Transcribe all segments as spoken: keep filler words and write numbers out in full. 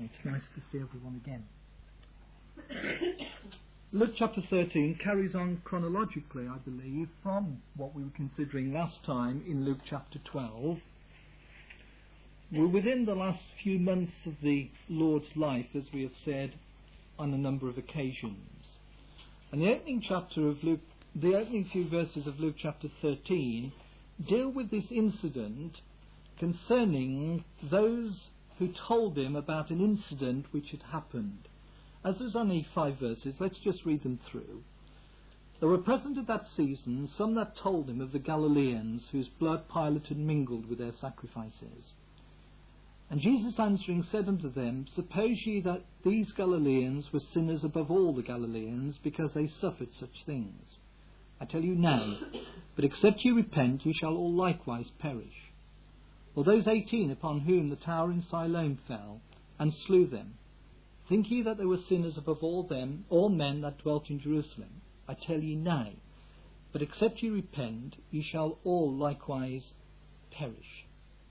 It's nice to see everyone again. Luke chapter thirteen carries on chronologically, I believe, from what we were considering last time in Luke chapter twelve. We're within the last few months of the Lord's life, as we have said on a number of occasions. And the opening chapter of Luke, the opening few verses of Luke chapter thirteen deal with this incident concerning those who told him about an incident which had happened. As there's only five verses, let's just read them through. There were present at that season some that told him of the Galileans, whose blood Pilate had mingled with their sacrifices. And Jesus answering said unto them, Suppose ye that these Galileans were sinners above all the Galileans, because they suffered such things? I tell you now, but except ye repent, ye shall all likewise perish. Or those eighteen upon whom the tower in Siloam fell, and slew them, think ye that they were sinners above all them, all men that dwelt in Jerusalem? I tell ye nay, but except ye repent, ye shall all likewise perish.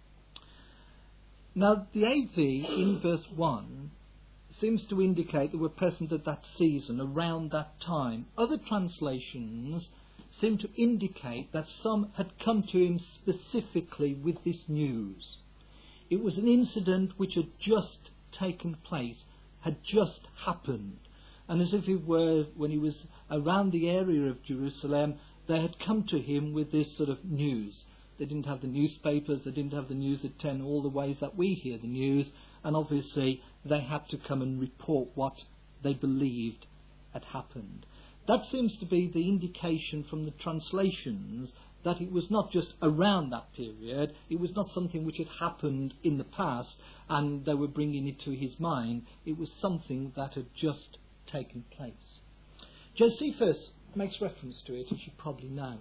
Now, the A V in verse one seems to indicate that we're present at that season, around that time. Other translations seem to indicate that some had come to him specifically with this news. It was an incident which had just taken place, had just happened. And as if it were, when he was around the area of Jerusalem, they had come to him with this sort of news. They didn't have the newspapers, they didn't have the news at ten, all the ways that we hear the news, and obviously they had to come and report what they believed had happened. That seems to be the indication from the translations that it was not just around that period, it was not something which had happened in the past and they were bringing it to his mind, it was something that had just taken place. Josephus makes reference to it, as you probably know.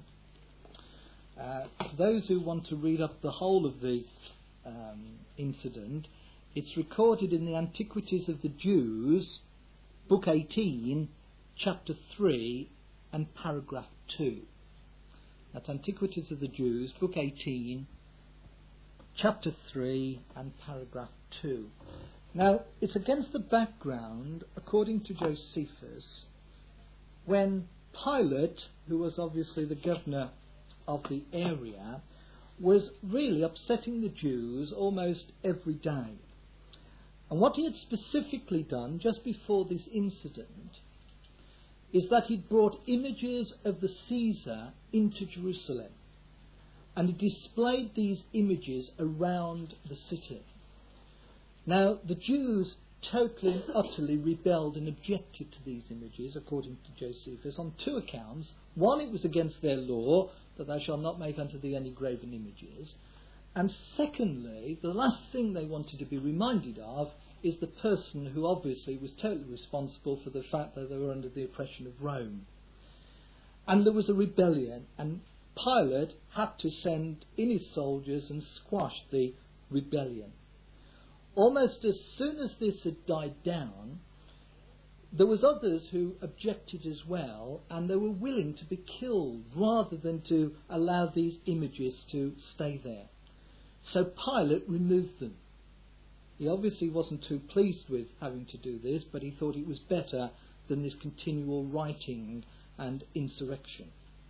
Uh, for those who want to read up the whole of the um, incident, it's recorded in the Antiquities of the Jews, book eighteen, chapter three and paragraph two. That's Antiquities of the Jews, book eighteen, chapter three and paragraph two. Now, it's against the background, according to Josephus, when Pilate, who was obviously the governor of the area, was really upsetting the Jews almost every day. And what he had specifically done just before this incident is that he'd brought images of the Caesar into Jerusalem, and he displayed these images around the city. Now, the Jews totally and utterly rebelled and objected to these images, according to Josephus, on two accounts. One, it was against their law, that thou shalt not make unto thee any graven images. And secondly, the last thing they wanted to be reminded of is the person who obviously was totally responsible for the fact that they were under the oppression of Rome. And there was a rebellion, and Pilate had to send in his soldiers and squash the rebellion. Almost as soon as this had died down, there was others who objected as well, and they were willing to be killed rather than to allow these images to stay there. So Pilate removed them. He obviously wasn't too pleased with having to do this, but he thought it was better than this continual writing and insurrection.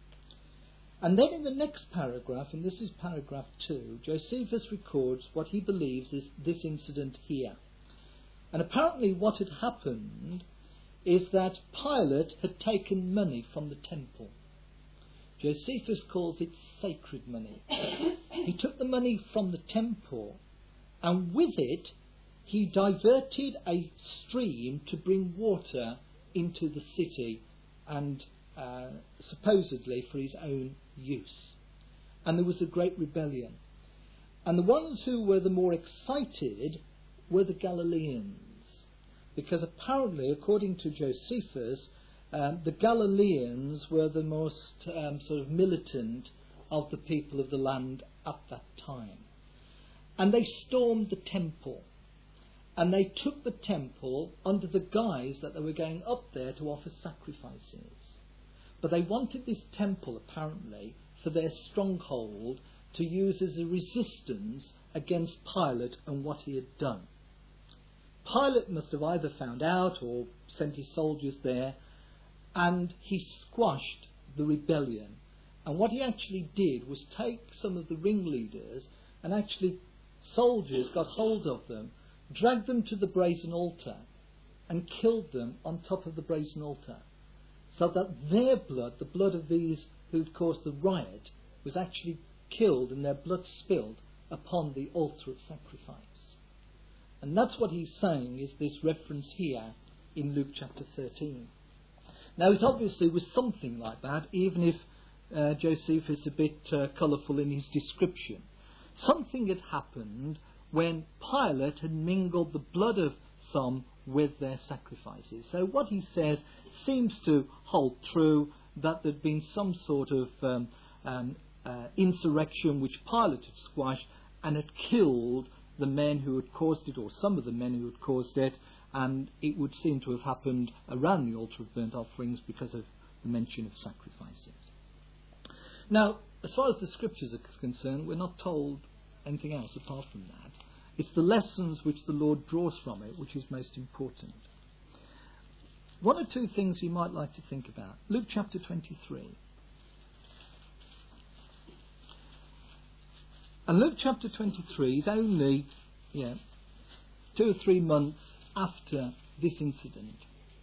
And then in the next paragraph, and this is paragraph two, Josephus records what he believes is this incident here. And apparently what had happened is that Pilate had taken money from the temple. Josephus calls it sacred money. He took the money from the temple, and with it he diverted a stream to bring water into the city, and uh, supposedly for his own use. And there was a great rebellion. And the ones who were the more excited were the Galileans, because apparently, according to Josephus, um, the Galileans were the most um, sort of militant of the people of the land at that time. And they stormed the temple. And they took the temple under the guise that they were going up there to offer sacrifices. But they wanted this temple, apparently, for their stronghold to use as a resistance against Pilate and what he had done. Pilate must have either found out or sent his soldiers there, and he squashed the rebellion. And what he actually did was take some of the ringleaders, and actually soldiers got hold of them, dragged them to the brazen altar, and killed them on top of the brazen altar, so that their blood, the blood of these who'd caused the riot, was actually killed and their blood spilled upon the altar of sacrifice. And that's what he's saying, is this reference here in Luke chapter thirteen. Now it obviously was something like that, even if uh, Josephus is a bit uh, colourful in his description. Something had happened when Pilate had mingled the blood of some with their sacrifices. So what he says seems to hold true, that there'd been some sort of um, um, uh, insurrection which Pilate had squashed and had killed the men who had caused it, or some of the men who had caused it, and it would seem to have happened around the altar of burnt offerings because of the mention of sacrifices. Now, as far as the scriptures are concerned, we're not told anything else apart from that. It's the lessons which the Lord draws from it which is most important. One or two things you might like to think about. Luke chapter twenty-three. And Luke chapter twenty-three is only yeah, two or three months after this incident.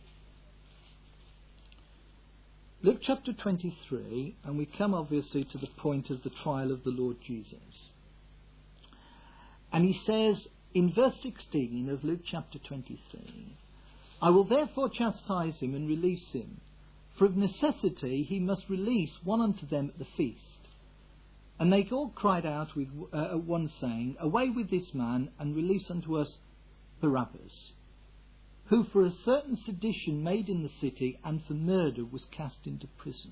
Luke chapter twenty-three, and we come obviously to the point of the trial of the Lord Jesus. And he says in verse sixteen of Luke chapter twenty-three, I will therefore chastise him and release him, for of necessity he must release one unto them at the feast. And they all cried out with uh, at one, saying, Away with this man, and release unto us Barabbas, who for a certain sedition made in the city and for murder was cast into prison.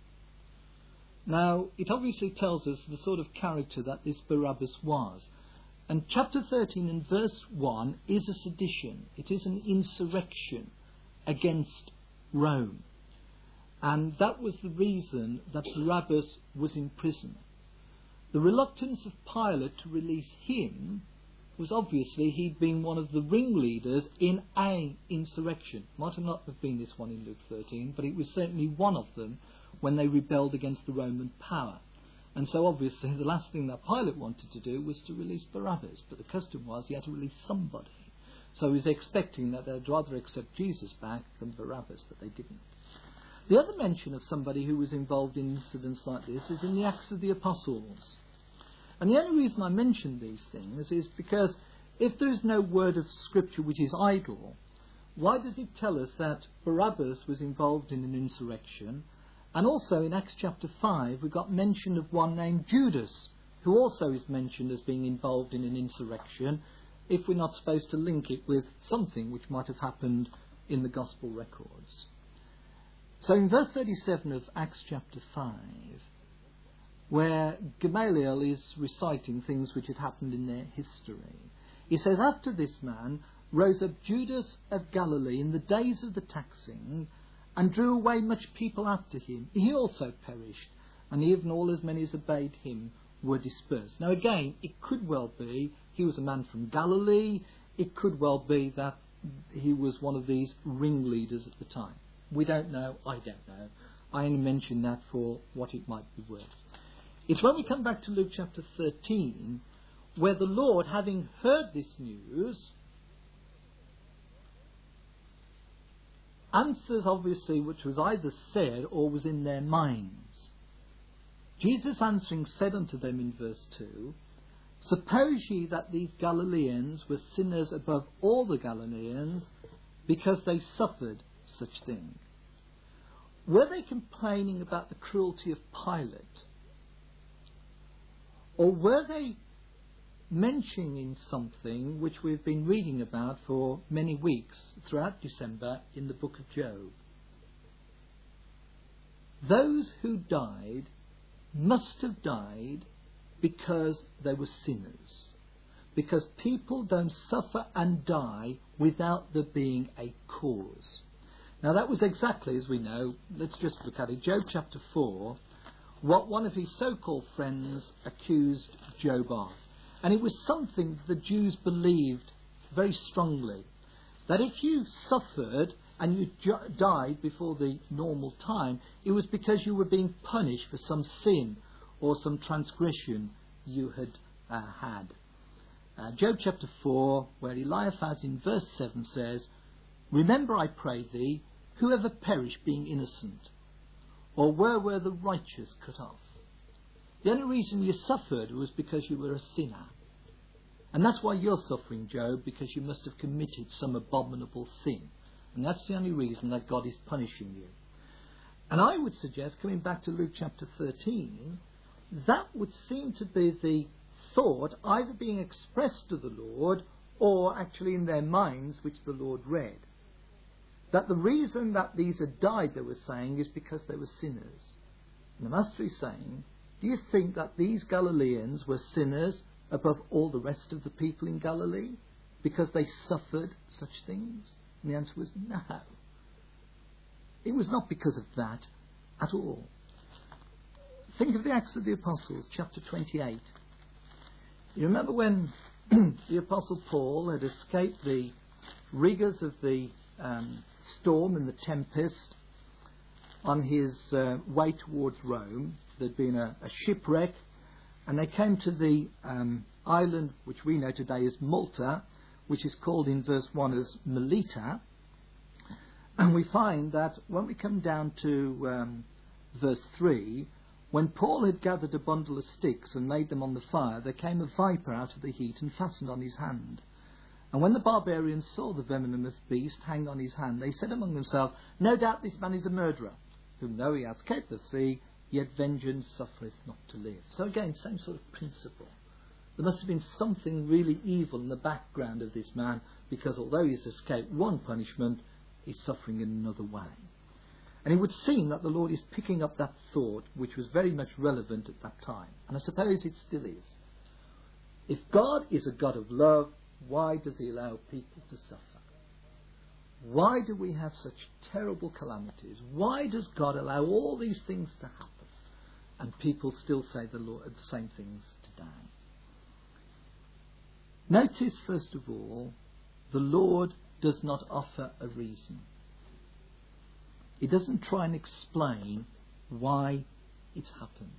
Now, it obviously tells us the sort of character that this Barabbas was. And chapter thirteen and verse one is a sedition. It is an insurrection against Rome. And that was the reason that Barabbas was in prison. The reluctance of Pilate to release him was obviously he'd been one of the ringleaders in a insurrection. Might have not have been this one in Luke thirteen, but it was certainly one of them when they rebelled against the Roman power. And so obviously the last thing that Pilate wanted to do was to release Barabbas, but the custom was he had to release somebody. So he was expecting that they'd rather accept Jesus back than Barabbas, but they didn't. The other mention of somebody who was involved in incidents like this is in the Acts of the Apostles. And the only reason I mention these things is because if there is no word of Scripture which is idle, why does it tell us that Barabbas was involved in an insurrection? And also in Acts chapter five we got mention of one named Judas, who also is mentioned as being involved in an insurrection, if we're not supposed to link it with something which might have happened in the Gospel records. So in verse thirty-seven of Acts chapter five, where Gamaliel is reciting things which had happened in their history, he says, After this man rose up Judas of Galilee in the days of the taxing, and drew away much people after him. He also perished, and even all as many as obeyed him were dispersed. Now again, it could well be he was a man from Galilee. It could well be that he was one of these ringleaders at the time. We don't know. I don't know. I only mention that for what it might be worth. It's when we come back to Luke chapter thirteen, where the Lord, having heard this news, answers obviously which was either said or was in their minds. Jesus answering said unto them in verse two, Suppose ye that these Galileans were sinners above all the Galileans, because they suffered such thing? Were they complaining about the cruelty of Pilate? Or were they mentioning something which we've been reading about for many weeks throughout December in the book of Job? Those who died must have died because they were sinners. Because people don't suffer and die without there being a cause. Now that was exactly, as we know, let's just look at it, Job chapter four, what one of his so-called friends accused Job of. And it was something the Jews believed very strongly that if you suffered and you ju- died before the normal time, it was because you were being punished for some sin or some transgression you had uh, had. Uh, Job chapter four, where Eliphaz in verse seven says, "Remember, I pray thee, whoever perished being innocent, or where were the righteous cut off?" The only reason you suffered was because you were a sinner. And that's why you're suffering, Job, because you must have committed some abominable sin. And that's the only reason that God is punishing you. And I would suggest, coming back to Luke chapter thirteen, that would seem to be the thought either being expressed to the Lord or actually in their minds, which the Lord read. That the reason that these had died, they were saying, is because they were sinners. And the Master is saying, do you think that these Galileans were sinners above all the rest of the people in Galilee because they suffered such things? And the answer was no. It was not because of that at all. Think of the Acts of the Apostles, chapter twenty-eight. You remember when the Apostle Paul had escaped the rigours of the um, storm and the tempest on his uh, way towards Rome. There'd been a, a shipwreck, and they came to the um, island which we know today as Malta, which is called in verse one as Melita. And we find that when we come down to um, verse three, when Paul had gathered a bundle of sticks and laid them on the fire, there came a viper out of the heat and fastened on his hand. And when the barbarians saw the venomous beast hang on his hand, they said among themselves, "No doubt this man is a murderer, whom though he has escaped the sea, yet vengeance suffereth not to live." So again, same sort of principle. There must have been something really evil in the background of this man, because although he's escaped one punishment, he's suffering in another way. And it would seem that the Lord is picking up that thought, which was very much relevant at that time. And I suppose it still is. If God is a God of love, why does he allow people to suffer? Why do we have such terrible calamities? Why does God allow all these things to happen? And people still say the, Lord, the same things today. Notice, first of all, the Lord does not offer a reason. He doesn't try and explain why it's happened.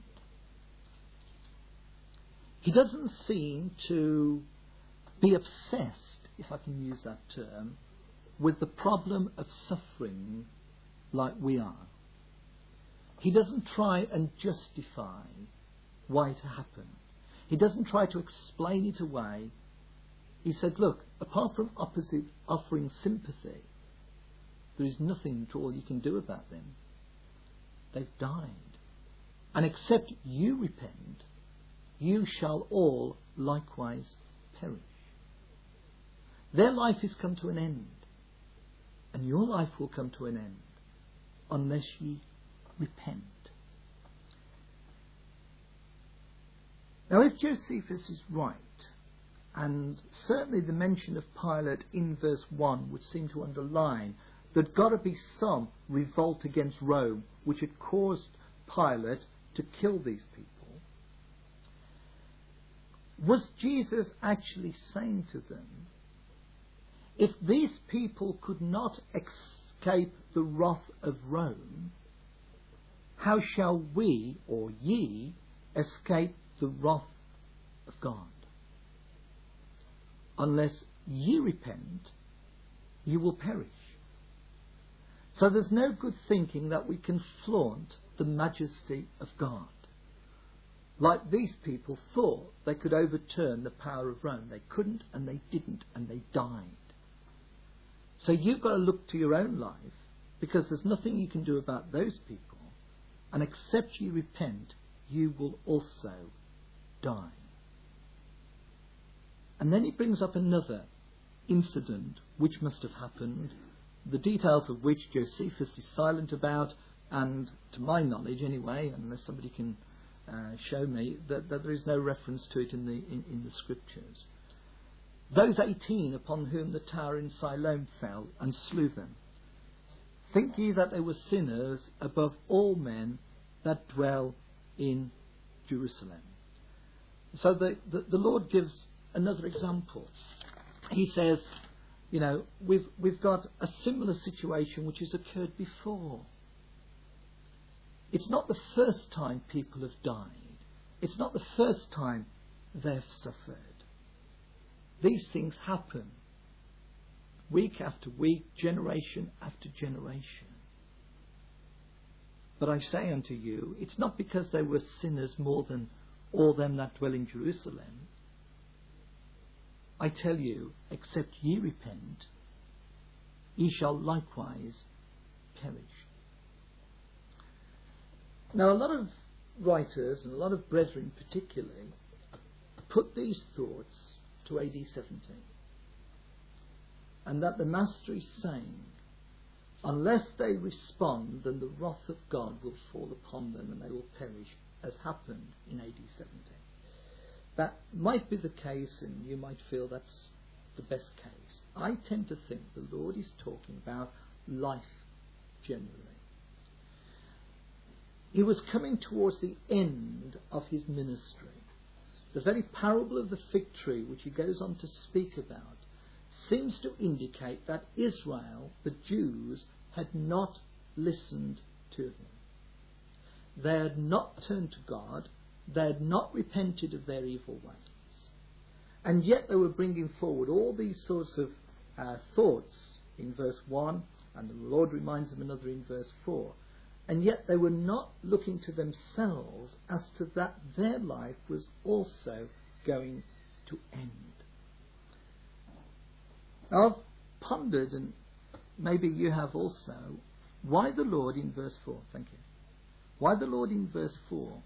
He doesn't seem to be obsessed, if I can use that term, with the problem of suffering like we are. He doesn't try and justify why it happened. He doesn't try to explain it away. He said, look, apart from opposite offering sympathy, there is nothing at all you can do about them. They've died. And except you repent, you shall all likewise perish. Their life has come to an end, and your life will come to an end unless ye repent. Now, if Josephus is right, and certainly the mention of Pilate in verse one would seem to underline there'd got to be some revolt against Rome which had caused Pilate to kill these people. Was Jesus actually saying to them, if these people could not escape the wrath of Rome, how shall we, or ye, escape the wrath of God? Unless ye repent, you will perish. So there's no good thinking that we can flaunt the majesty of God. Like these people thought they could overturn the power of Rome. They couldn't, and they didn't, and they died. So you've got to look to your own life, because there's nothing you can do about those people, and except you repent, you will also die. And then he brings up another incident which must have happened, the details of which Josephus is silent about, and to my knowledge anyway, unless somebody can uh, show me, that, that there is no reference to it in the, in, in the scriptures. Those eighteen upon whom the tower in Siloam fell and slew them, think ye that they were sinners above all men that dwell in Jerusalem? So the, the, the Lord gives another example. he says, you know, we've, we've got a similar situation which has occurred before. It's not the first time people have died. It's not the first time they've suffered. These things happen week after week, generation after generation. But I say unto you, it's not because they were sinners more than all them that dwell in Jerusalem. I tell you, except ye repent, ye shall likewise perish. Now, a lot of writers, and a lot of brethren particularly, put these thoughts to A D seventy. And that the Master is saying, unless they respond, then the wrath of God will fall upon them and they will perish, as happened in A D seventy. That might be the case, and you might feel that's the best case. I tend to think the Lord is talking about life generally. He was coming towards the end of his ministry. The very parable of the fig tree, which he goes on to speak about, seems to indicate that Israel, the Jews, had not listened to him. They had not turned to God. They had not repented of their evil ways. And yet they were bringing forward all these sorts of uh, thoughts in verse one, and the Lord reminds them another in verse four. And yet they were not looking to themselves as to that their life was also going to end. Now I've pondered, and maybe you have also, why the Lord in verse four, thank you, why the Lord in verse four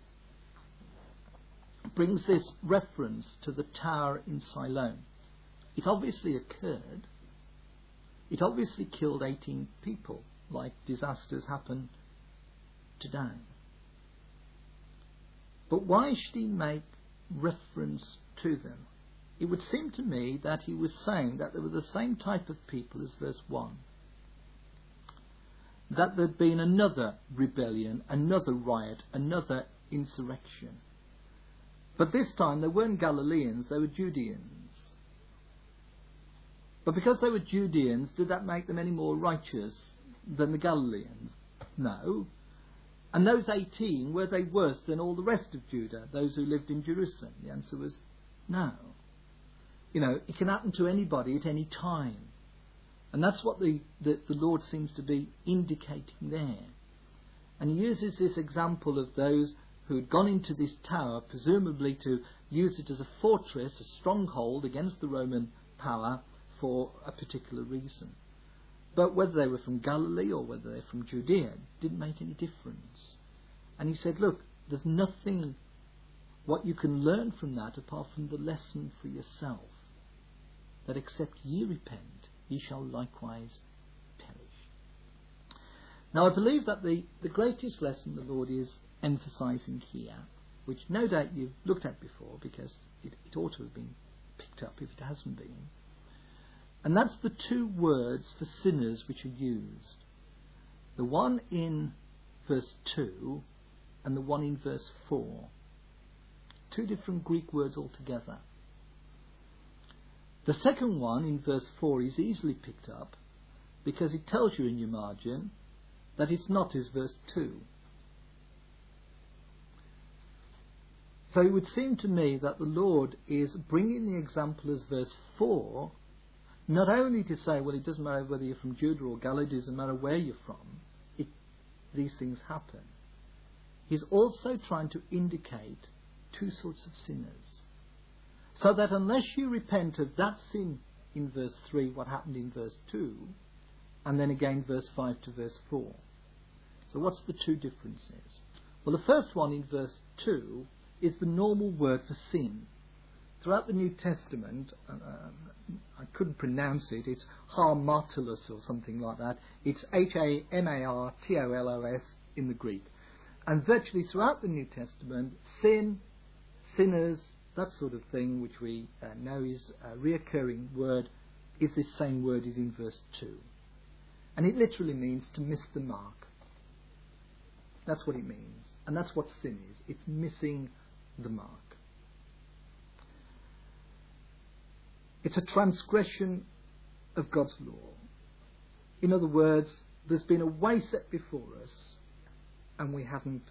brings this reference to the tower in Siloam. It obviously occurred. It obviously killed eighteen people, like disasters happen today. But why should he make reference to them? It would seem to me that he was saying that they were the same type of people as verse one. That there'd been another rebellion, another riot, another insurrection. But this time they weren't Galileans, they were Judeans. But because they were Judeans, did that make them any more righteous than the Galileans? No. And those eighteen, were they worse than all the rest of Judah, those who lived in Jerusalem? The answer was no. You know, it can happen to anybody at any time. And that's what the, the, the Lord seems to be indicating there. And he uses this example of those who had gone into this tower, presumably to use it as a fortress, a stronghold against the Roman power for a particular reason. But whether they were from Galilee or whether they're from Judea, didn't make any difference. And he said, look, there's nothing what you can learn from that apart from the lesson for yourself. That except ye repent, ye shall likewise perish. Now I believe that the, the greatest lesson the Lord is emphasizing here, which no doubt you've looked at before because it, it ought to have been picked up if it hasn't been, and that's the two words for sinners which are used. The one in verse two and the one in verse four. Two different Greek words altogether. The second one in verse four is easily picked up because it tells you in your margin that it's not as verse two. So it would seem to me that the Lord is bringing the example as verse four, not only to say, well, it doesn't matter whether you're from Judah or Galilee, it doesn't matter where you're from, it, these things happen. He's also trying to indicate two sorts of sinners. So that unless you repent of that sin in verse three, what happened in verse two, and then again verse five to verse four. So what's the two differences? Well, the first one in verse two is the normal word for sin. Throughout the New Testament, uh, I couldn't pronounce it, it's hamartolos or something like that. It's H A M A R T O L O S in the Greek. And virtually throughout the New Testament, sin, sinners, that sort of thing, which we uh, know is a reoccurring word, is this same word is in verse two. And it literally means to miss the mark. That's what it means. And that's what sin is. It's missing the mark. It's a transgression of God's law. In other words, there's been a way set before us and we haven't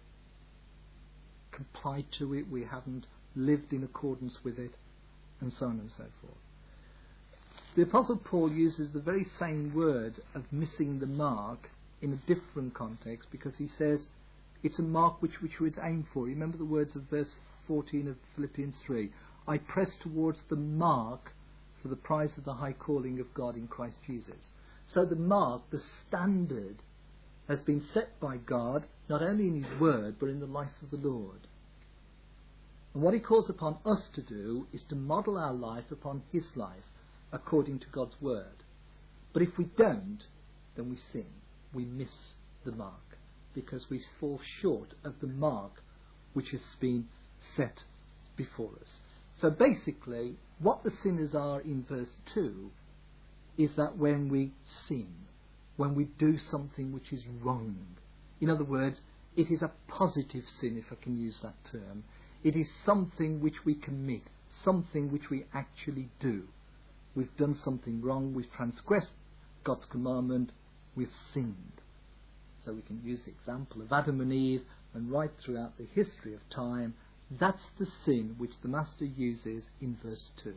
complied to it, we haven't lived in accordance with it, and so on and so forth. The Apostle Paul uses the very same word of missing the mark in a different context, because he says it's a mark which, which we would aim for. Remember the words of verse fourteen of Philippians three. I press towards the mark for the prize of the high calling of God in Christ Jesus. So the mark, the standard, has been set by God, not only in his word, but in the life of the Lord. And what he calls upon us to do is to model our life upon his life, according to God's word. But if we don't, then we sin. We miss the mark, because we fall short of the mark which has been set before us. So basically, what the sinners are in verse two is that when we sin, when we do something which is wrong, in other words, it is a positive sin, if I can use that term. It is something which we commit, something which we actually do. We've done something wrong, we've transgressed God's commandment, we've sinned. So we can use the example of Adam and Eve, and right throughout the history of time, that's the sin which the Master uses in verse two.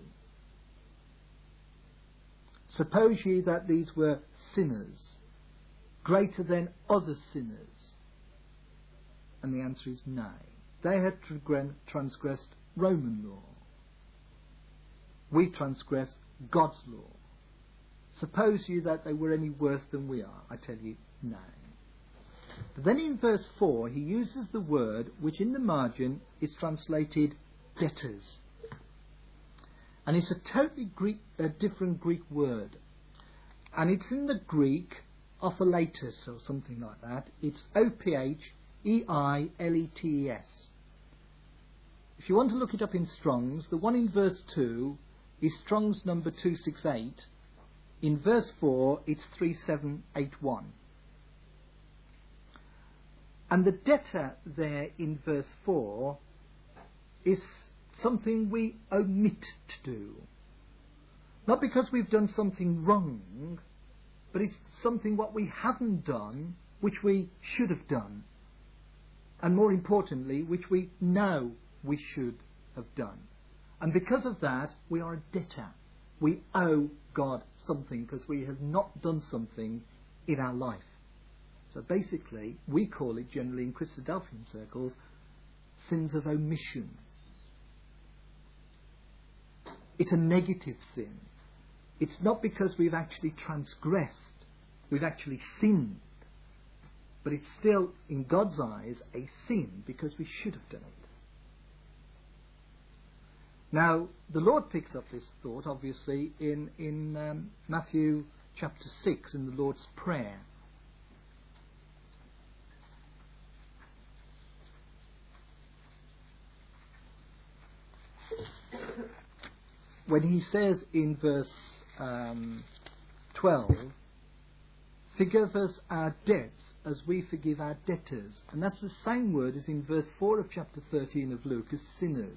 Suppose ye that these were sinners, greater than other sinners. And the answer is nay. They had transgressed Roman law. We transgress God's law. Suppose you that they were any worse than we are. I tell you, nay. But then in verse four, he uses the word which in the margin is translated debtors. And it's a totally Greek, a different Greek word. And it's in the Greek opheiletes or something like that. It's O P H E I L E T E S. If you want to look it up in Strong's, the one in verse two is Strong's number two sixty-eight. In verse four, it's three seven eight one. And the debtor there in verse four is something we omit to do. Not because we've done something wrong, but it's something what we haven't done, which we should have done. And more importantly, which we know we should have done. And because of that, we are a debtor. We owe God something because we have not done something in our life. So basically, we call it generally in Christadelphian circles, sins of omission. It's a negative sin. It's not because we've actually transgressed, we've actually sinned, but it's still, in God's eyes, a sin because we should have done it. Now, the Lord picks up this thought, obviously, in, in um, Matthew chapter six, in the Lord's Prayer. When he says in verse um, twelve, forgive us our debts as we forgive our debtors. And that's the same word as in verse four of chapter thirteen of Luke, as sinners.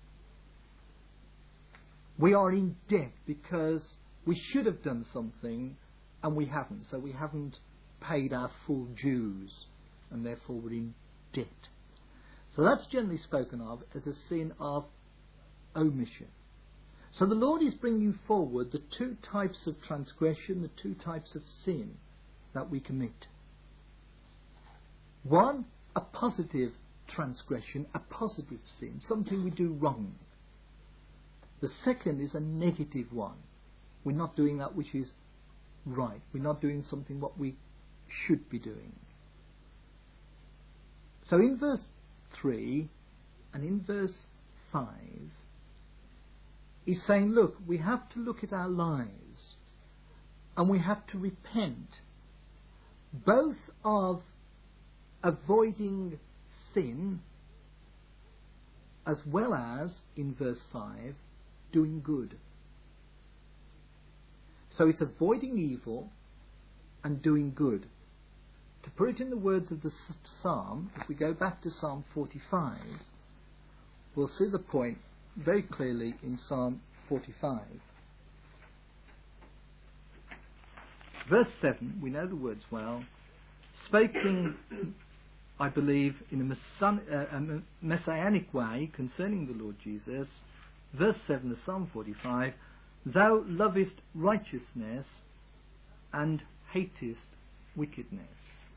We are in debt because we should have done something and we haven't. So we haven't paid our full dues and therefore we're in debt. So that's generally spoken of as a sin of omission. So the Lord is bringing forward the two types of transgression, the two types of sin that we commit. One, a positive transgression, a positive sin, something we do wrong. The second is a negative one. We're not doing that which is right. We're not doing something what we should be doing. So in verse three and in verse five, he's saying, look, we have to look at our lives and we have to repent both of avoiding sin as well as, in verse five, doing good. So it's avoiding evil and doing good. To put it in the words of the psalm, if we go back to Psalm forty-five, we'll see the point very clearly in Psalm forty-five. Verse seven, we know the words well. Speaking, I believe, in a, messan- uh, a messianic way concerning the Lord Jesus. Verse seven of Psalm forty-five, thou lovest righteousness and hatest wickedness.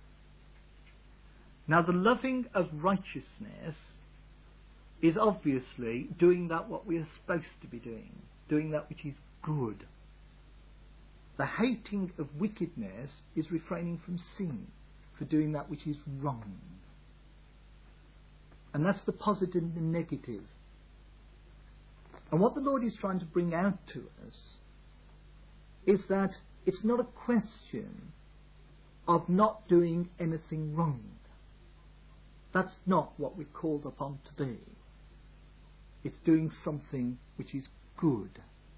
Now the loving of righteousness is obviously doing that what we are supposed to be doing, doing that which is good. The hating of wickedness is refraining from sin, for doing that which is wrong. And that's the positive and the negative. And what the Lord is trying to bring out to us is that it's not a question of not doing anything wrong. That's not what we're called upon to be. It's doing something which is good.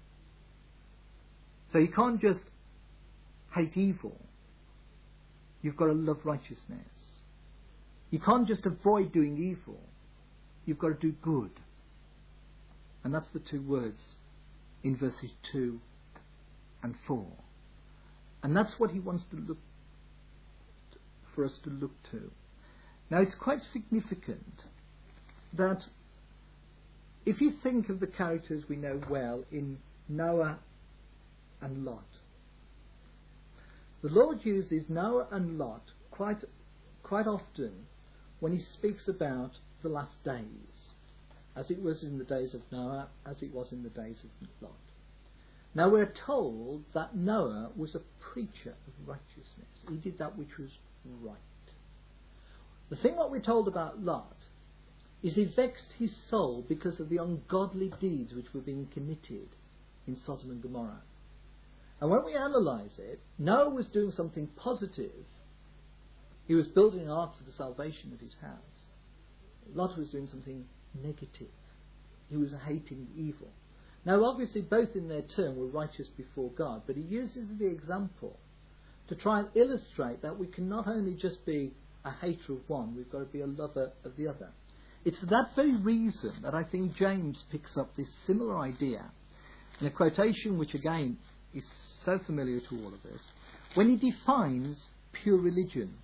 So you can't just hate evil. You've got to love righteousness. You can't just avoid doing evil. You've got to do good. And that's the two words in verses two and four. And that's what he wants to look for us to look to. Now it's quite significant that if you think of the characters we know well in Noah and Lot, the Lord uses Noah and Lot quite quite often when he speaks about the last days, as it was in the days of Noah, as it was in the days of Lot. Now we're told that Noah was a preacher of righteousness. He did that which was right. The thing what we're told about Lot is he vexed his soul because of the ungodly deeds which were being committed in Sodom and Gomorrah. And when we analyse it, Noah was doing something positive. He was building an ark for the salvation of his house. Lot was doing something negative. He was hating evil. Now obviously both in their turn were righteous before God, but he uses the example to try and illustrate that we can not only just be a hater of one, we've got to be a lover of the other. It's for that very reason that I think James picks up this similar idea in a quotation which again is so familiar to all of us, when he defines pure religion.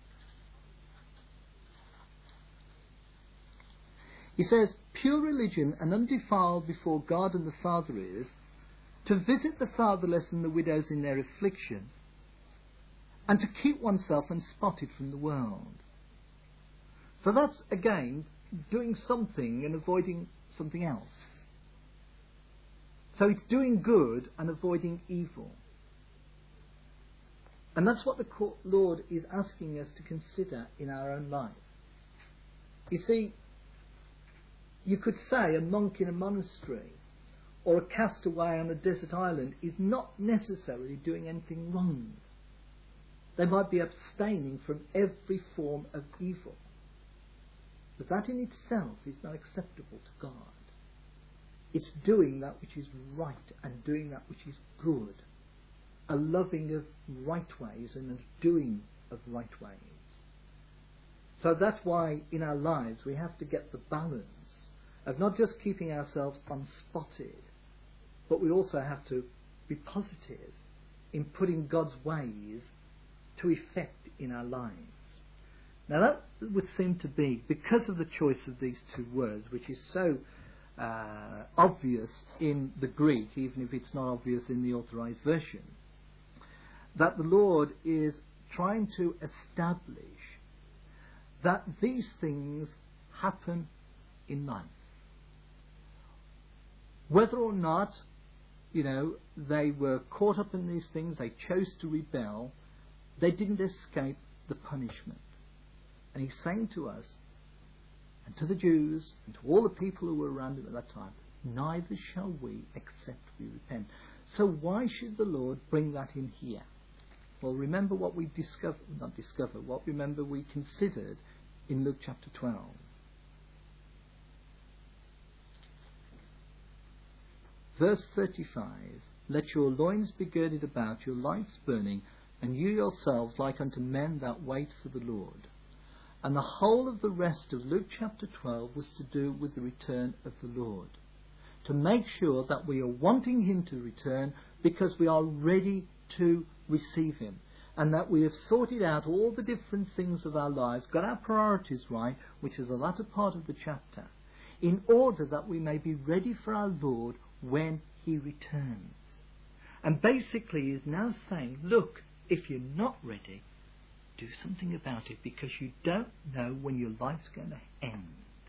He says, pure religion and undefiled before God and the Father is to visit the fatherless and the widows in their affliction, and to keep oneself unspotted from the world. So that's, again, doing something and avoiding something else. So it's doing good and avoiding evil. And that's what the Lord is asking us to consider in our own life. You see, you could say a monk in a monastery or a castaway on a desert island is not necessarily doing anything wrong. They might be abstaining from every form of evil. But that in itself is not acceptable to God. It's doing that which is right and doing that which is good. A loving of right ways and a doing of right ways. So that's why in our lives we have to get the balance of not just keeping ourselves unspotted, but we also have to be positive in putting God's ways to effect in our lives. Now that would seem to be, because of the choice of these two words, which is so uh, obvious in the Greek, even if it's not obvious in the authorized version, that the Lord is trying to establish that these things happen in life. Whether or not, you know, they were caught up in these things, they chose to rebel, they didn't escape the punishment. And he's saying to us, and to the Jews, and to all the people who were around him at that time, neither shall we except we repent. So why should the Lord bring that in here? Well, remember what we discovered, not discovered, what remember we considered in Luke chapter twelve. Verse thirty-five, let your loins be girded about, your lights burning, and you yourselves like unto men that wait for the Lord. And the whole of the rest of Luke chapter twelve was to do with the return of the Lord. to make sure that we are wanting him to return because we are ready to receive him, and that we have sorted out all the different things of our lives, got our priorities right, which is the latter part of the chapter, in order that we may be ready for our Lord when he returns. And basically he is now saying, look, if you're not ready, do something about it, because you don't know when your life's going to end.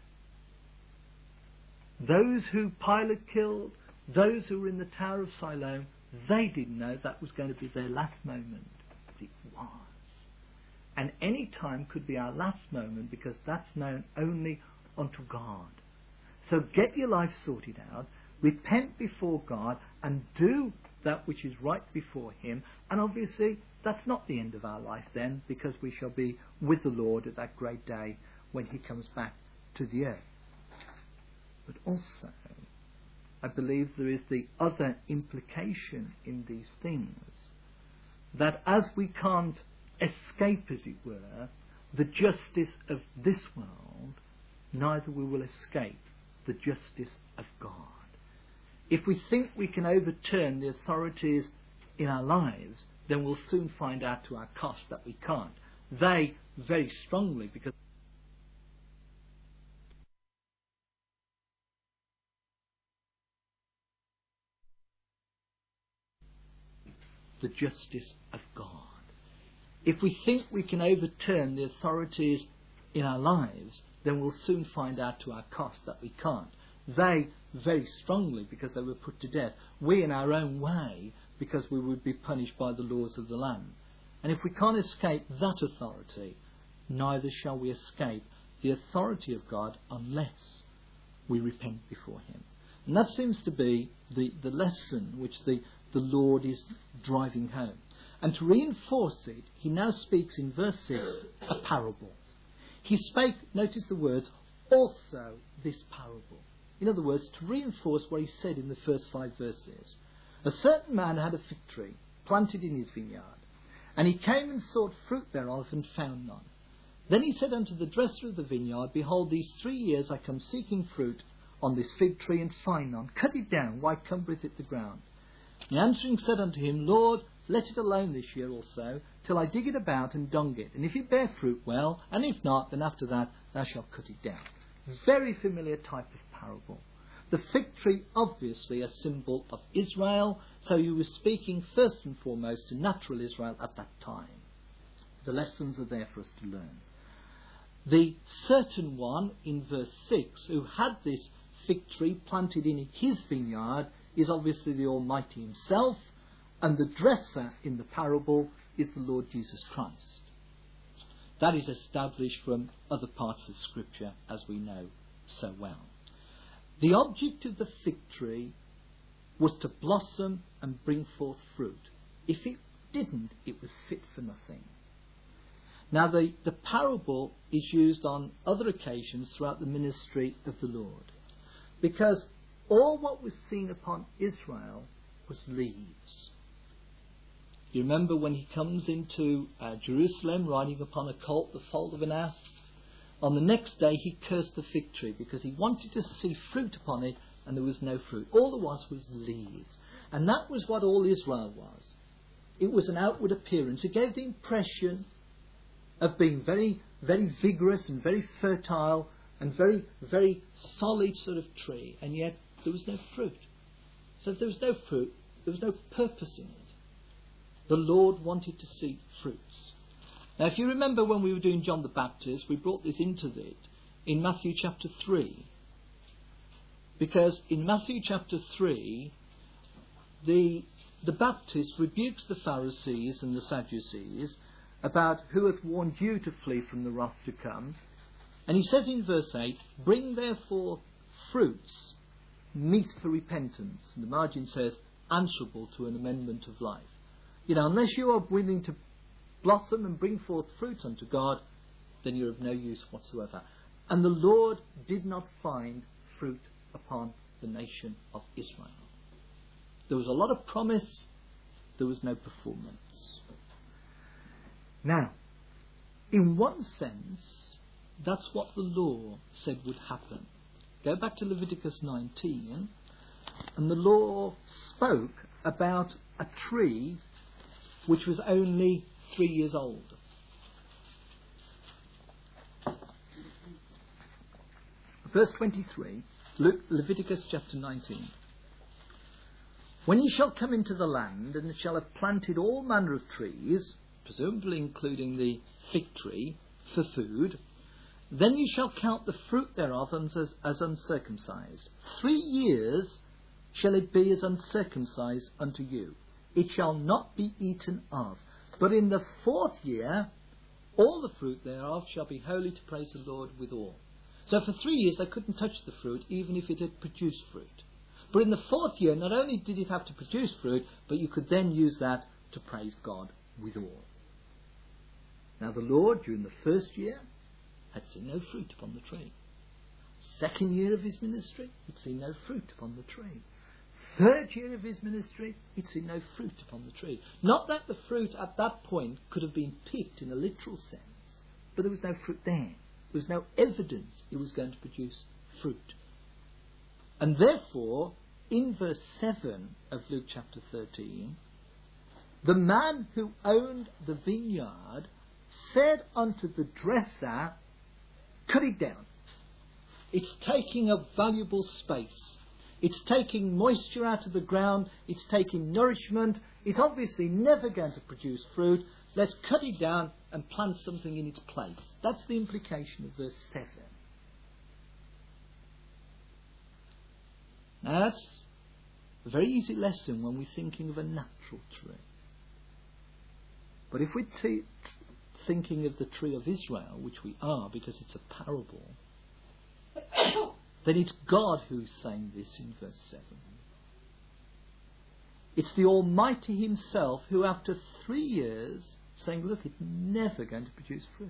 Those who Pilate killed, those who were in the Tower of Siloam, they didn't know that was going to be their last moment. But it was. And any time could be our last moment, because that's known only unto God. So get your life sorted out, repent before God, and do that which is right before him. And obviously that's not the end of our life then, because we shall be with the Lord at that great day when he comes back to the earth. But also, I believe there is the other implication in these things, that as we can't escape, as it were, the justice of this world, neither we will escape the justice of God. If we think we can overturn the authorities in our lives, then we'll soon find out to our cost that we can't. They very strongly, because the justice of God. If we think we can overturn the authorities in our lives, then we'll soon find out to our cost that we can't. They very strongly, because they were put to death. We in our own way, because we would be punished by the laws of the land. And if we can't escape that authority, neither shall we escape the authority of God unless we repent before him. And that seems to be the, the lesson which the, the Lord is driving home. And to reinforce it, he now speaks in verse six a parable. He spake, notice the words, also this parable. In other words, to reinforce what he said in the first five verses. A certain man had a fig tree planted in his vineyard, and he came and sought fruit thereof, and found none. Then he said unto the dresser of the vineyard, Behold, these three years I come seeking fruit on this fig tree, and find none. Cut it down, why cumbereth it the ground? And answering said unto him, Lord, let it alone this year also, till I dig it about and dung it. And if it bear fruit, well, and if not, then after that thou shalt cut it down. Very familiar type of parable. The fig tree, obviously a symbol of Israel, so he was speaking first and foremost to natural Israel at that time. The lessons are there for us to learn. The certain one in verse six, who had this fig tree planted in his vineyard, is obviously the Almighty himself, and the dresser in the parable is the Lord Jesus Christ. That is established from other parts of Scripture, as we know so well. The object of the fig tree was to blossom and bring forth fruit. If it didn't, it was fit for nothing. Now, the, the parable is used on other occasions throughout the ministry of the Lord, because all what was seen upon Israel was leaves. Do you remember when he comes into uh, Jerusalem riding upon a colt, the foal of an ass? On the next day he cursed the fig tree because he wanted to see fruit upon it, and there was no fruit. All there was was leaves. And that was what all Israel was. It was an outward appearance. It gave the impression of being very, very vigorous and very fertile and very, very solid sort of tree, and yet there was no fruit. So if there was no fruit, there was no purpose in it. The Lord wanted to see fruits. Now, if you remember when we were doing John the Baptist, we brought this into it in Matthew chapter three. Because in Matthew chapter three, the, the Baptist rebukes the Pharisees and the Sadducees about who hath warned you to flee from the wrath to come. And he says in verse eight, Bring therefore fruits, meet for repentance. And the margin says, answerable to an amendment of life. You know, unless you are willing to blossom and bring forth fruit unto God, then you're of no use whatsoever. And the Lord did not find fruit upon the nation of Israel. There was a lot of promise, there was no performance. Now, in one sense, that's what the law said would happen. Go back to Leviticus nineteen, And the law spoke about a tree which was only three years old. Verse twenty-three, Le- Leviticus chapter nineteen. When ye shall come into the land, and shall have planted all manner of trees, presumably including the fig tree, for food, then ye shall count the fruit thereof as, as uncircumcised. Three years shall it be as uncircumcised unto you. It shall not be eaten of. But in the fourth year, all the fruit thereof shall be holy to praise the Lord withal. So for three years they couldn't touch the fruit, even if it had produced fruit. But in the fourth year, not only did it have to produce fruit, but you could then use that to praise God withal. Now the Lord, during the first year, had seen no fruit upon the tree. Second year of his ministry, he'd seen no fruit upon the tree. Third year of his ministry, he'd seen no fruit upon the tree. Not that the fruit at that point could have been picked in a literal sense, but there was no fruit there. There was no evidence it was going to produce fruit. And therefore, in verse seven of Luke chapter thirteen, the man who owned the vineyard said unto the dresser, cut it down. It's taking up valuable space. It's taking moisture out of the ground. It's taking nourishment. It's obviously never going to produce fruit. Let's cut it down and plant something in its place. That's the implication of verse seven. Now that's a very easy lesson when we're thinking of a natural tree. But if we're t- t- thinking of the tree of Israel, which we are because it's a parable, then it's God who's saying this in verse seven. It's the Almighty himself who, after three years, saying, look, it's never going to produce fruit.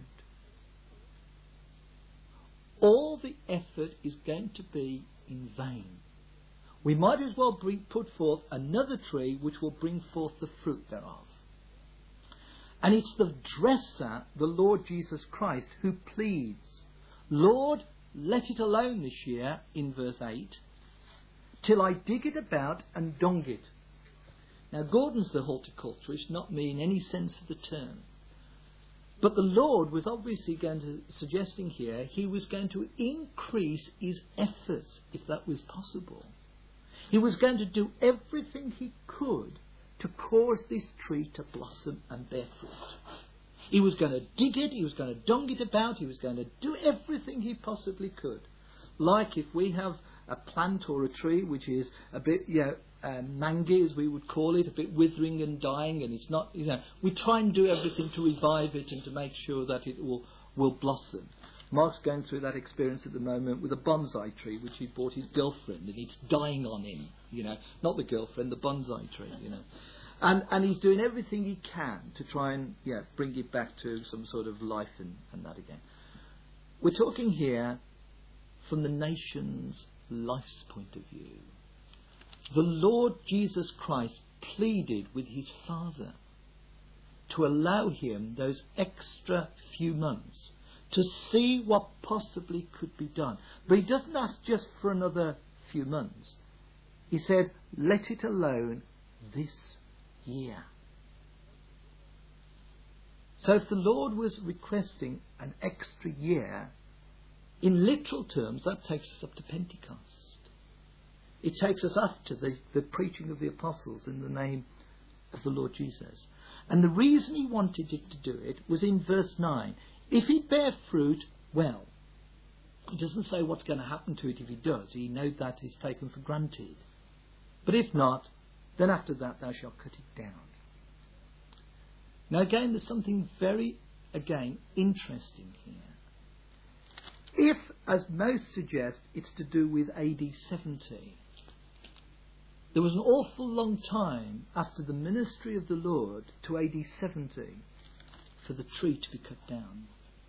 All the effort is going to be in vain. We might as well bring, put forth another tree which will bring forth the fruit thereof. And it's the dresser, the Lord Jesus Christ, who pleads, Lord, let it alone this year, in verse eight, till I dig it about and dung it. Now, Gordon's the horticulturist, not me in any sense of the term. But the Lord was obviously going to, suggesting here, he was going to increase his efforts, if that was possible. He was going to do everything he could to cause this tree to blossom and bear fruit. He was going to dig it, he was going to dung it about, he was going to do everything he possibly could. Like if we have a plant or a tree which is a bit, you know, uh, mangy, as we would call it, a bit withering and dying, and it's not, you know, we try and do everything to revive it and to make sure that it will, will blossom. Mark's going through that experience at the moment with a bonsai tree which he bought his girlfriend, and it's dying on him, you know, not the girlfriend, the bonsai tree, you know. And and he's doing everything he can to try and yeah bring it back to some sort of life and, and that again. We're talking here from the nation's life's point of view. The Lord Jesus Christ pleaded with his Father to allow him those extra few months to see what possibly could be done. But he doesn't ask just for another few months. He said, let it alone this year. So if the Lord was requesting an extra year, in literal terms, that takes us up to Pentecost. It takes us after the, the preaching of the apostles in the name of the Lord Jesus. And the reason he wanted it to do it was in verse nine. If it bear fruit, well, he doesn't say what's going to happen to it if he does. He knows that is taken for granted. But if not, then after that thou shalt cut it down. Now again, there's something very, again, interesting here. If, as most suggest, it's to do with A D seventy, there was an awful long time after the ministry of the Lord to A D seventy for the tree to be cut down.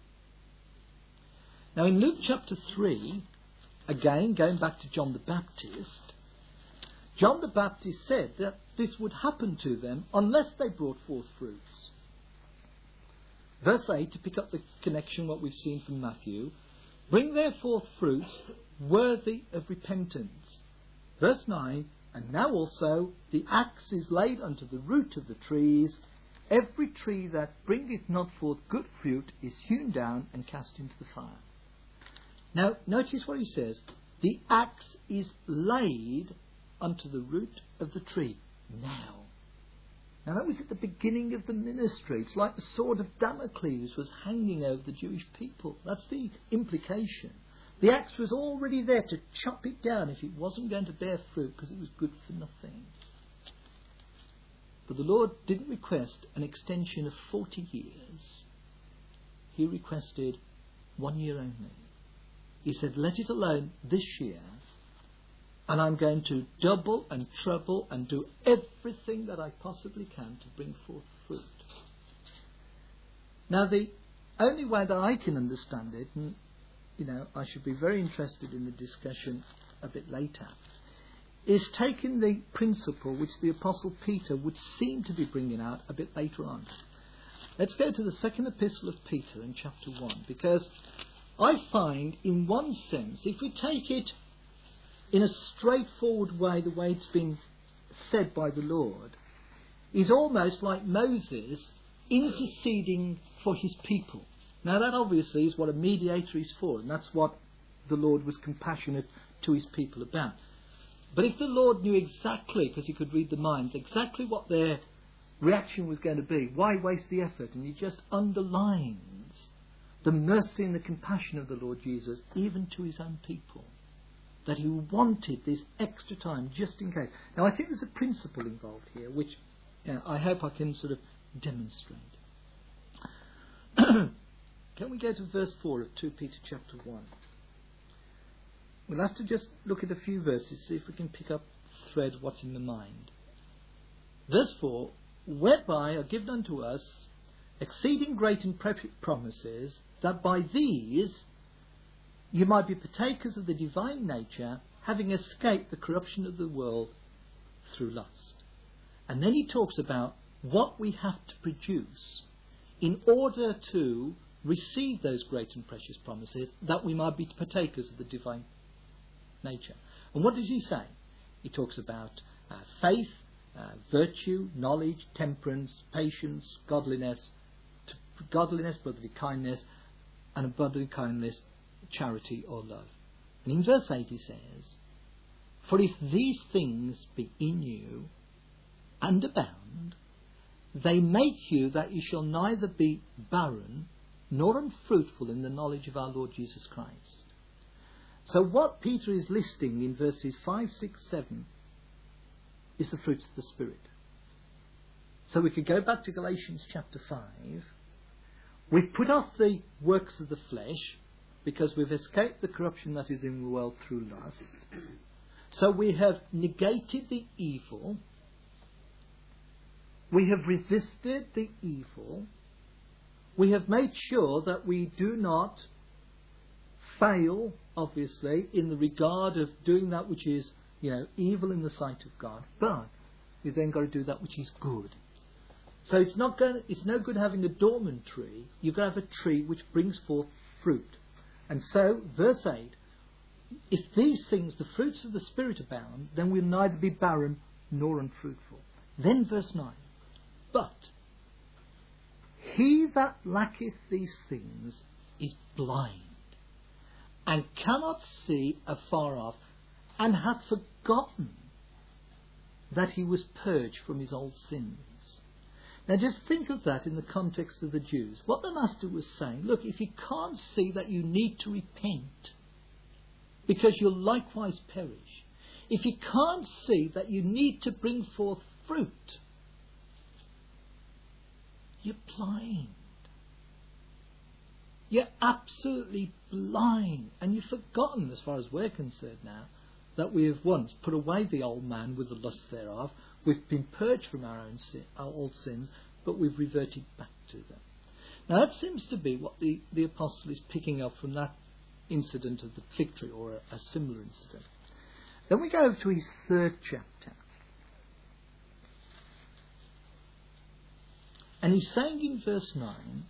Now in Luke chapter three, again, going back to John the Baptist, John the Baptist said that this would happen to them unless they brought forth fruits. Verse eight, to pick up the connection, what we've seen from Matthew, bring therefore fruits worthy of repentance. Verse nine, and now also the axe is laid unto the root of the trees. Every tree that bringeth not forth good fruit is hewn down and cast into the fire. Now, notice what he says. The axe is laid unto the root of the tree. Now. Now, that was at the beginning of the ministry. It's like the sword of Damocles was hanging over the Jewish people. That's the implication. The axe was already there to chop it down if it wasn't going to bear fruit, because it was good for nothing. But the Lord didn't request an extension of forty years. He requested one year only. He said, let it alone this year, and I'm going to double and treble and do everything that I possibly can to bring forth fruit. Now, the only way that I can understand it, and you know, I should be very interested in the discussion a bit later, is taking the principle which the Apostle Peter would seem to be bringing out a bit later on. Let's go to the second epistle of Peter in chapter one, because I find, in one sense, if we take it in a straightforward way, the way it's been said by the Lord, is almost like Moses interceding for his people. Now, that obviously is what a mediator is for, and that's what the Lord was compassionate to his people about. But if the Lord knew exactly, because he could read the minds, exactly what their reaction was going to be, why waste the effort? And he just underlines the mercy and the compassion of the Lord Jesus, even to his own people, that he wanted this extra time just in case. Now, I think there's a principle involved here, which you know, I hope I can sort of demonstrate. Can we go to verse four of Second Peter chapter one? We'll have to just look at a few verses, see if we can pick up thread what's in the mind. Verse four, whereby are given unto us exceeding great and precious promises, that by these you might be partakers of the divine nature, having escaped the corruption of the world through lust. And then he talks about what we have to produce in order to receive those great and precious promises, that we might be partakers of the divine nature. And what does he say? He talks about uh, faith, uh, virtue, knowledge, temperance, patience, godliness, t- godliness, brotherly kindness, and brotherly kindness, charity or love. And in verse eight he says, for if these things be in you and abound, they make you that you shall neither be barren nor unfruitful in the knowledge of our Lord Jesus Christ. So what Peter is listing in verses five, six, seven is the fruits of the Spirit. So we could go back to Galatians chapter five. We've put off the works of the flesh because we've escaped the corruption that is in the world through lust. So we have negated the evil. We have resisted the evil. We have made sure that we do not fail, obviously, in the regard of doing that which is, you know, evil in the sight of God. But we've then got to do that which is good. So it's not going. It's no good having a dormant tree. You've got to have a tree which brings forth fruit. And so, verse eight, if these things, the fruits of the Spirit, abound, then we'll neither be barren nor unfruitful. Then verse nine, but he that lacketh these things is blind, and cannot see afar off, and hath forgotten that he was purged from his old sins. Now just think of that in the context of the Jews. What the Master was saying, look, if you can't see that you need to repent, because you'll likewise perish, if you can't see that you need to bring forth fruit, you're blind. You're absolutely blind. And you've forgotten, as far as we're concerned now, that we have once put away the old man with the lust thereof. We've been purged from our own sin, our old sins, but we've reverted back to them. Now that seems to be what the, the apostle is picking up from that incident of the fig tree, or a, a similar incident. Then we go to his third chapter. And he's saying in verse nine,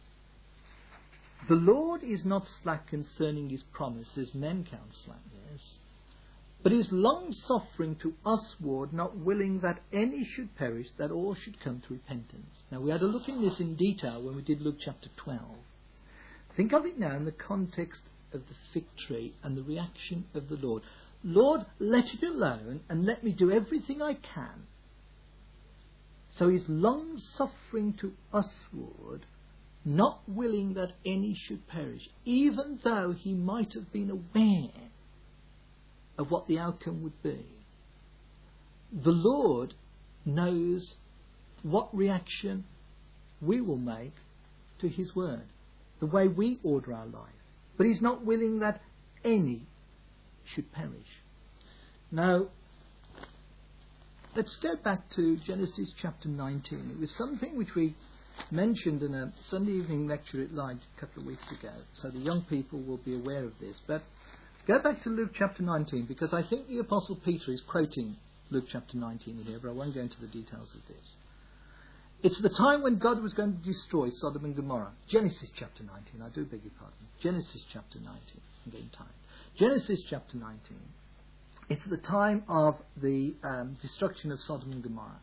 the Lord is not slack concerning his promise, as men count slackness, but is long-suffering to usward, not willing that any should perish, that all should come to repentance. Now, we had a look in this in detail when we did Luke chapter twelve. Think of it now in the context of the fig tree and the reaction of the Lord. Lord, let it alone and let me do everything I can. So he's long-suffering to usward, not willing that any should perish, even though he might have been aware of what the outcome would be. The Lord knows what reaction we will make to his word, the way we order our life. But he's not willing that any should perish. Now, let's go back to Genesis chapter nineteen. It was something which we mentioned in a Sunday evening lecture at Light a couple of weeks ago, so the young people will be aware of this. But go back to Luke chapter nineteen, because I think the Apostle Peter is quoting Luke chapter nineteen here, but I won't go into the details of this. It's the time when God was going to destroy Sodom and Gomorrah. Genesis chapter nineteen, I do beg your pardon. Genesis chapter nineteen, I'm getting tired. Genesis chapter nineteen. It's the time of the um, destruction of Sodom and Gomorrah.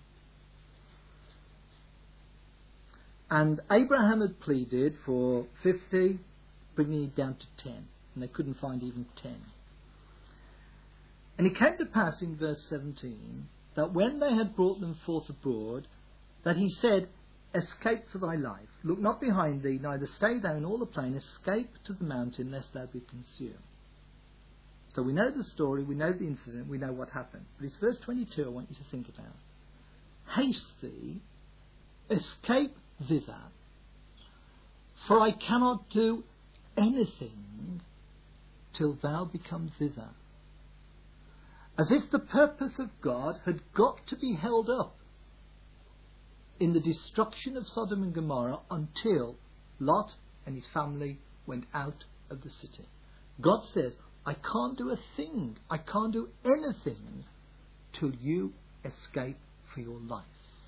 And Abraham had pleaded for fifty, bringing it down to ten. And they couldn't find even ten. And it came to pass in verse seventeen that when they had brought them forth abroad, that he said, escape for thy life. Look not behind thee, neither stay thou in all the plain. Escape to the mountain, lest thou be consumed. So we know the story, we know the incident, we know what happened. But it's verse twenty-two I want you to think about. Haste thee, escape thither, for I cannot do anything till thou become thither. As if the purpose of God had got to be held up in the destruction of Sodom and Gomorrah until Lot and his family went out of the city. God says, I can't do a thing, I can't do anything till you escape for your life.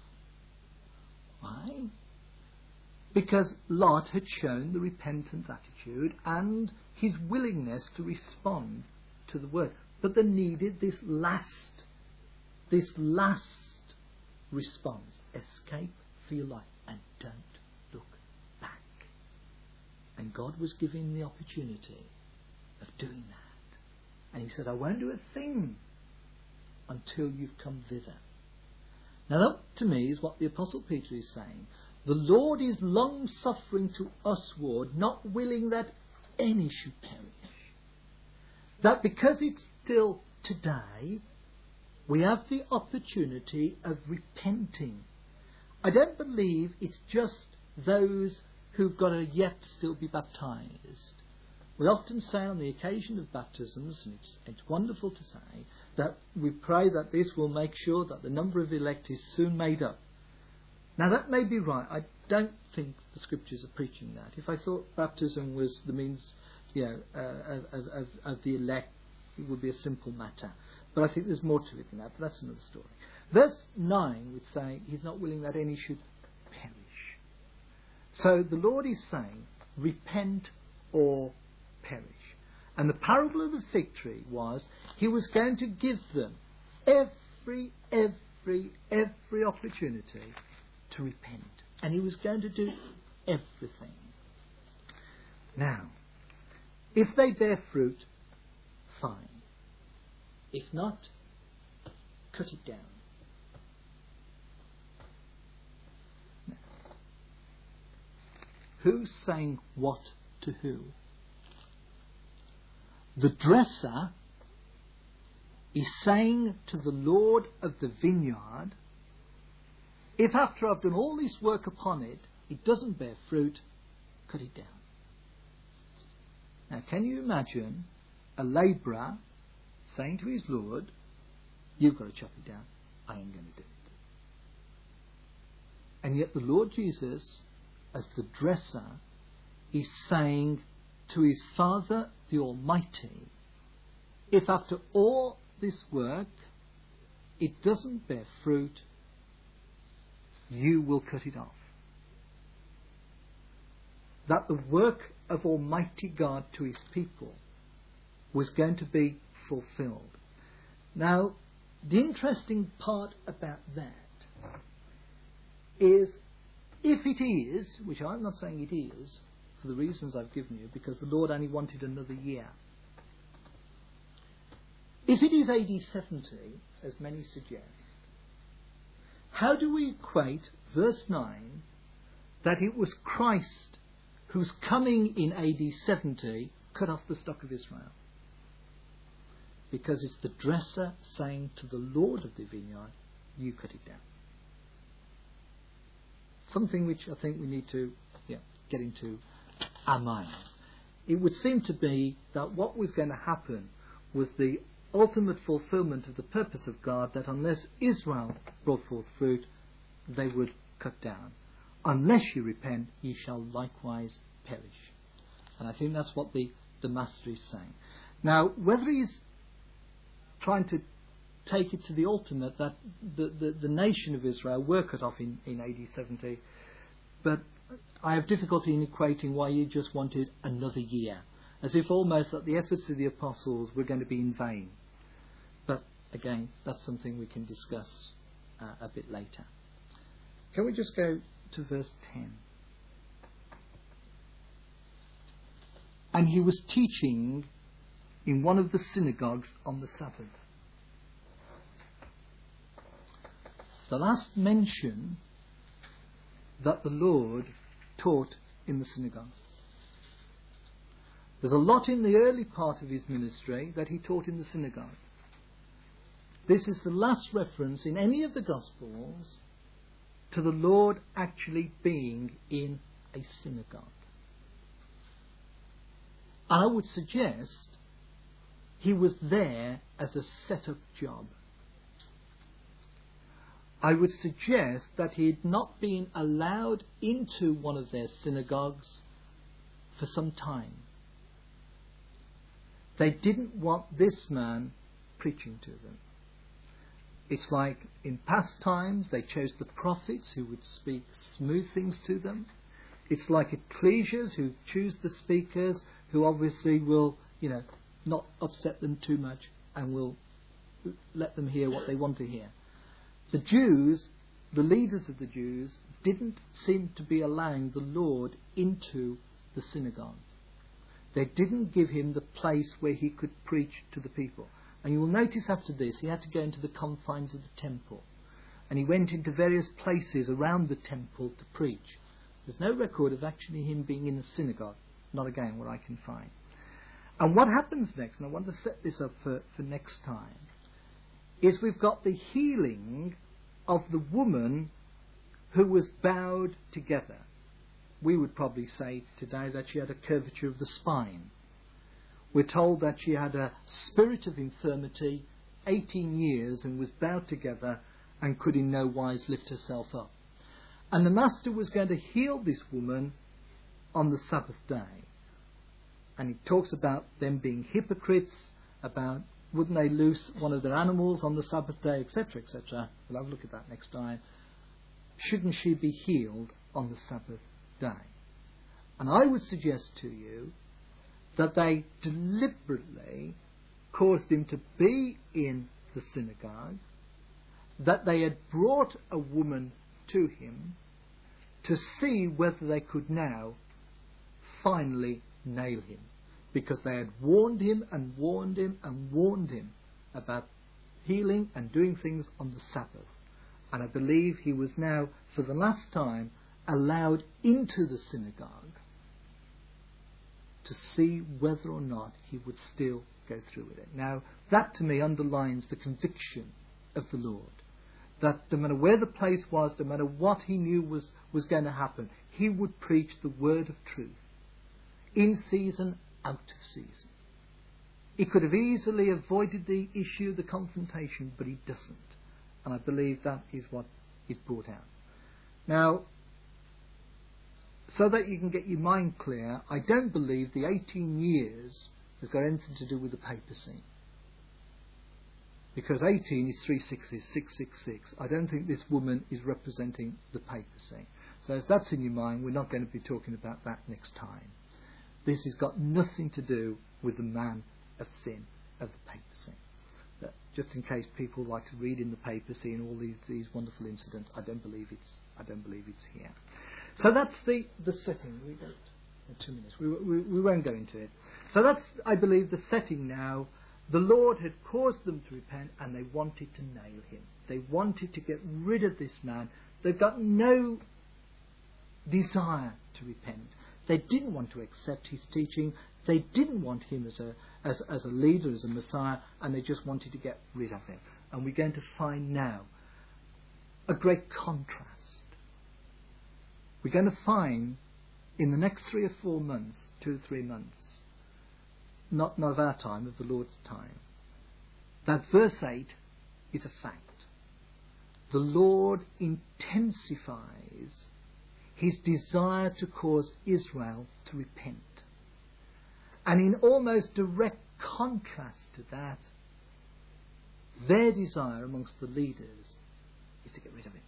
Why? Because Lot had shown the repentant attitude and his willingness to respond to the word. But they needed this last, this last response. Escape for your life and don't look back. And God was giving the opportunity of doing that. And he said, I won't do a thing until you've come thither. Now that to me is what the Apostle Peter is saying. The Lord is long-suffering to usward, not willing that any should perish. That because it's still today, we have the opportunity of repenting. I don't believe it's just those who've got to yet still be baptized. We often say on the occasion of baptisms, and it's, it's wonderful to say, that we pray that this will make sure that the number of elect is soon made up. Now that may be right. I don't think the scriptures are preaching that. If I thought baptism was the means, you know, uh, of, of, of the elect, it would be a simple matter. But I think there's more to it than that, but that's another story. Verse nine would say, he's not willing that any should perish. So the Lord is saying, repent or perish. And the parable of the fig tree was, he was going to give them every, every, every opportunity to repent. And he was going to do everything. Now, if they bear fruit, fine. If not, cut it down. Now, who's saying what to who? The dresser is saying to the Lord of the vineyard, if after I've done all this work upon it, it doesn't bear fruit, cut it down. Now, can you imagine a labourer saying to his Lord, you've got to chop it down, I ain't going to do it. And yet the Lord Jesus, as the dresser, is saying to his Father the Almighty, if after all this work it doesn't bear fruit, you will cut it off. That the work of Almighty God to his people was going to be fulfilled. Now, the interesting part about that is, if it is, which I'm not saying it is, for the reasons I've given you, because the Lord only wanted another year. If it is A D seventy, as many suggest, how do we equate verse nine, that it was Christ whose coming in A D seventy cut off the stock of Israel? Because it's the dresser saying to the Lord of the vineyard, you cut it down. Something which I think we need to yeah, get into our minds. It would seem to be that what was going to happen was the ultimate fulfillment of the purpose of God, that unless Israel brought forth fruit, they would cut down. Unless you repent, ye shall likewise perish. And I think that's what the, the Master is saying. Now, whether he's trying to take it to the ultimate, that the, the, the nation of Israel were cut off in, in A D seventy, but I have difficulty in equating why you just wanted another year, as if almost that the efforts of the apostles were going to be in vain. But again, that's something we can discuss uh, a bit later. Can we just go to verse ten? And he was teaching in one of the synagogues on the Sabbath. The last mention that the Lord taught in the synagogue. There's a lot in the early part of his ministry that he taught in the synagogue. This is the last reference in any of the Gospels to the Lord actually being in a synagogue. I would suggest he was there as a set-up job. I would suggest that he had not been allowed into one of their synagogues for some time. They didn't want this man preaching to them. It's like in past times they chose the prophets who would speak smooth things to them. It's like ecclesias who choose the speakers who obviously will, you know, not upset them too much and will let them hear what they want to hear. The Jews, the leaders of the Jews, didn't seem to be allowing the Lord into the synagogue. They didn't give him the place where he could preach to the people. And you will notice after this, he had to go into the confines of the temple. And he went into various places around the temple to preach. There's no record of actually him being in a synagogue. Not again what I can find. And what happens next, and I want to set this up for, for next time, is we've got the healing of the woman who was bowed together. We would probably say today that she had a curvature of the spine. We're told that she had a spirit of infirmity, eighteen years, and was bowed together and could in no wise lift herself up. And the Master was going to heal this woman on the Sabbath day. And he talks about them being hypocrites, about wouldn't they loose one of their animals on the Sabbath day, et cetera, et cetera. We'll have a look at that next time. Shouldn't she be healed on the Sabbath day? And I would suggest to you that they deliberately caused him to be in the synagogue, that they had brought a woman to him to see whether they could now finally nail him, because they had warned him and warned him and warned him about healing and doing things on the Sabbath. And I believe he was now, for the last time, allowed into the synagogue to see whether or not he would still go through with it. Now, that to me underlines the conviction of the Lord, that no matter where the place was, no matter what he knew was, was going to happen, he would preach the word of truth, in season, out of season. He could have easily avoided the issue, the confrontation, but he doesn't. And I believe that is what is brought out. Now, so that you can get your mind clear, I don't believe the eighteen years has got anything to do with the papacy. Because eighteen is three sixes, six six six. I don't think this woman is representing the papacy. So if that's in your mind, we're not going to be talking about that next time. This has got nothing to do with the man of sin, of the papacy. But just in case people like to read in the paper, seeing all these, these wonderful incidents. I don't believe it's I don't believe it's here. So that's the, the setting. We don't in two minutes. We, we we won't go into it. So that's, I believe, the setting now. The Lord had caused them to repent, and they wanted to nail him. They wanted to get rid of this man. They've got no desire to repent. They didn't want to accept his teaching. They didn't want him as a as as a leader, as a Messiah, and they just wanted to get rid of him. And we're going to find now a great contrast. We're going to find in the next three or four months, two or three months, not, not of our time, of the Lord's time, that verse eight is a fact. The Lord intensifies his desire to cause Israel to repent. And in almost direct contrast to that, their desire amongst the leaders is to get rid of him.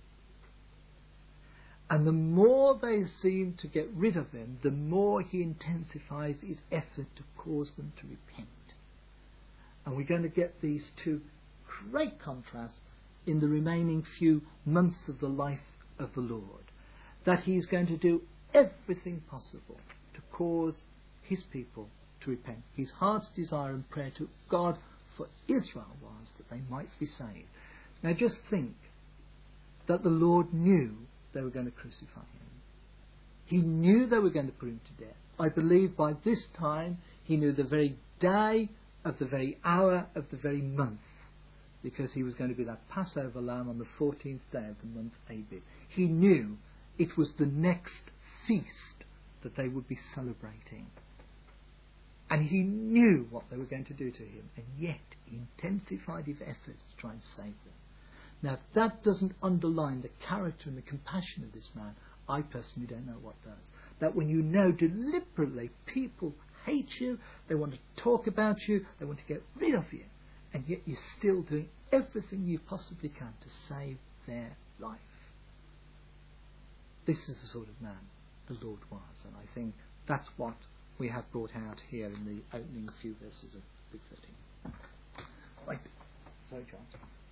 And the more they seem to get rid of him, the more he intensifies his effort to cause them to repent. And we're going to get these two great contrasts in the remaining few months of the life of the Lord. That he's going to do everything possible to cause his people to repent. His heart's desire and prayer to God for Israel was that they might be saved. Now just think that the Lord knew they were going to crucify him. He knew they were going to put him to death. I believe by this time he knew the very day of the very hour of the very month, because he was going to be that Passover lamb on the fourteenth day of the month Abib. He knew it was the next feast that they would be celebrating. And he knew what they were going to do to him, and yet he intensified his efforts to try and save them. Now, if that doesn't underline the character and the compassion of this man, I personally don't know what does. That when you know deliberately people hate you, they want to talk about you, they want to get rid of you, and yet you're still doing everything you possibly can to save their life. This is the sort of man the Lord was, and I think that's what we have brought out here in the opening few verses of Luke thirteen. Right. Sorry, Charles.